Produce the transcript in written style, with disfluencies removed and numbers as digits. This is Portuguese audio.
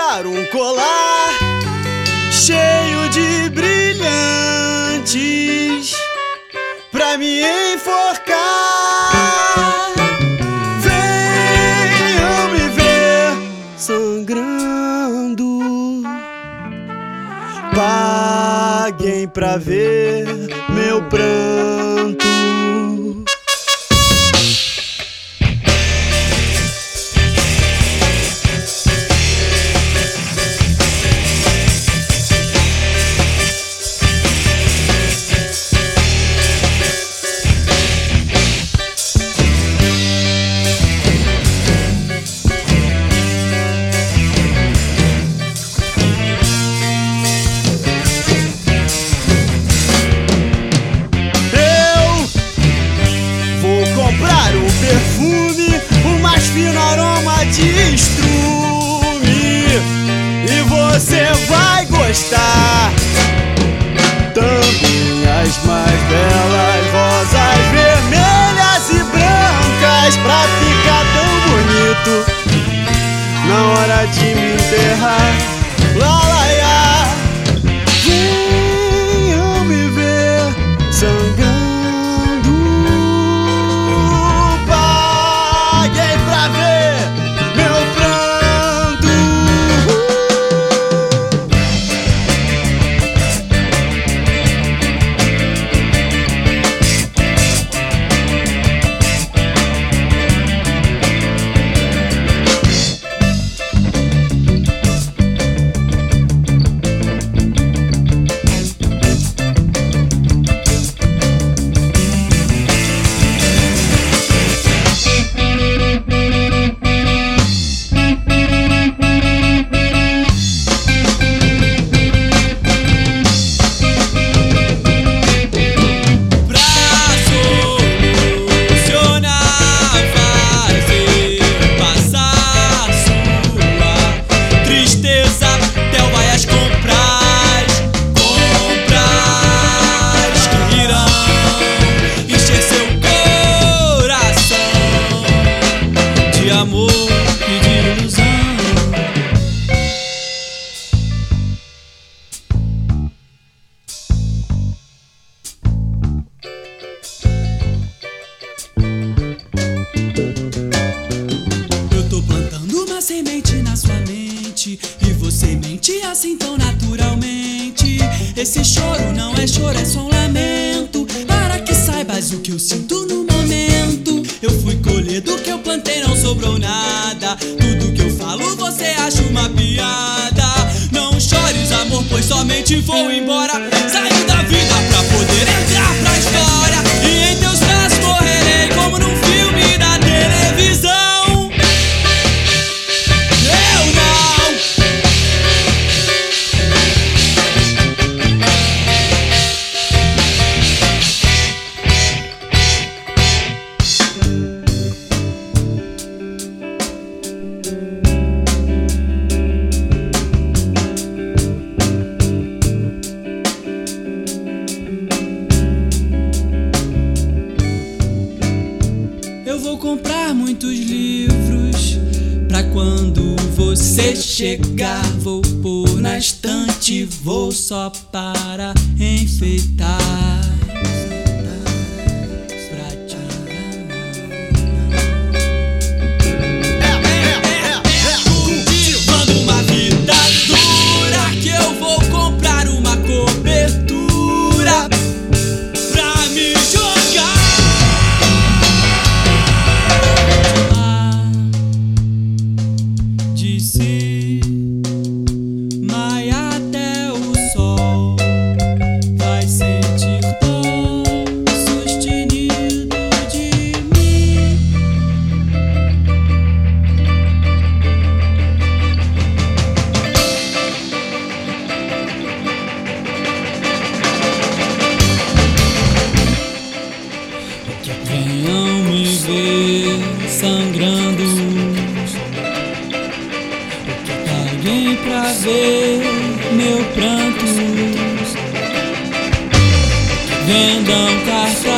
comprar um colar cheio de brilhantes pra me enforcar. Venham me ver sangrando, paguem pra ver meu pranto. Perfume, o mais fino aroma de estrume, e você vai gostar. Também as mais belas rosas vermelhas e brancas, pra ficar tão bonito na hora de me enterrar. Lalaiá, venham me ver sangrando, amor e de ilusão. Eu tô plantando uma semente na sua mente, e você mente assim tão naturalmente. Esse choro não é choro, é só um lamento, para que saibas o que eu sinto no momento. Eu fui colher do que eu plantei, não sobrou nada. Tudo que eu falo você acha uma piada. Não chores, amor, pois somente vou embora. Saio da vida pra poder entrar pra história, e em teus braços morrerei como num filme da televisão. Eu não. Eu vou comprar muitos livros, pra quando você chegar vou pôr na estante, vou só para enfeitar. Cultivando uma vida dura, que eu vou comprar uma cobertura pra me jogar. Disse, mas até o sol vai sentir dor sustenido de mim. Venham me ver sangrando, paguem pra ver meu pranto. Vendam cartaz